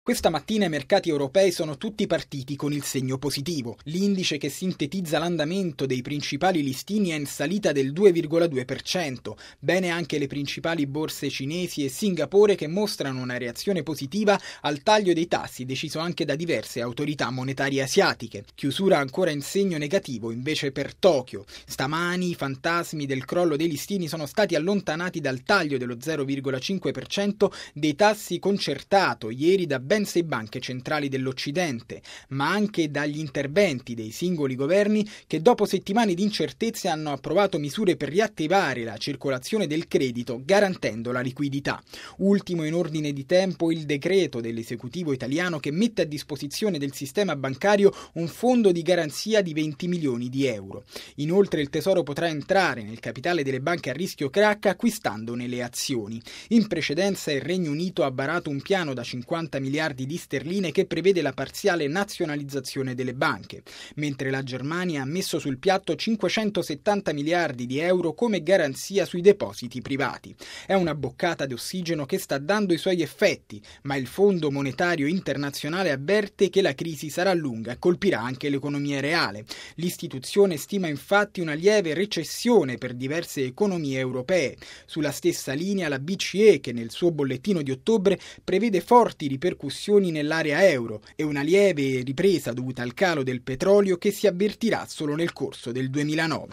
Questa mattina i mercati europei sono tutti partiti con il segno positivo. L'indice che sintetizza l'andamento dei principali listini è in salita del 2,2%. Bene anche le principali borse cinesi e Singapore che mostrano una reazione positiva al taglio dei tassi deciso anche da diverse autorità monetarie asiatiche. Chiusura ancora in segno negativo invece per Tokyo. Stamani i fantasmi del crollo dei listini sono stati allontanati dal taglio dello 0,5% dei tassi concertato ieri da ben 6 banche centrali dell'Occidente, ma anche dagli interventi dei singoli governi che dopo settimane di incertezze hanno approvato misure per riattivare la circolazione del credito garantendo la liquidità. Ultimo in ordine di tempo il decreto dell'esecutivo italiano che mette a disposizione del sistema bancario un fondo di garanzia di 20 milioni di euro. Inoltre il Tesoro potrà entrare nel capitale delle banche a rischio crack acquistandone le azioni. In precedenza il Regno Unito ha varato un piano da 50 miliardi di sterline che prevede la parziale nazionalizzazione delle banche, mentre la Germania ha messo sul piatto 570 miliardi di euro come garanzia sui depositi privati. È una boccata d'ossigeno che sta dando i suoi effetti, ma il Fondo Monetario Internazionale avverte che la crisi sarà lunga e colpirà anche l'economia reale. L'istituzione stima infatti una lieve recessione per diverse economie europee. Sulla stessa linea la BCE, che nel suo bollettino di ottobre prevede forti ripercussioni nell'area euro e una lieve ripresa dovuta al calo del petrolio che si avvertirà solo nel corso del 2009.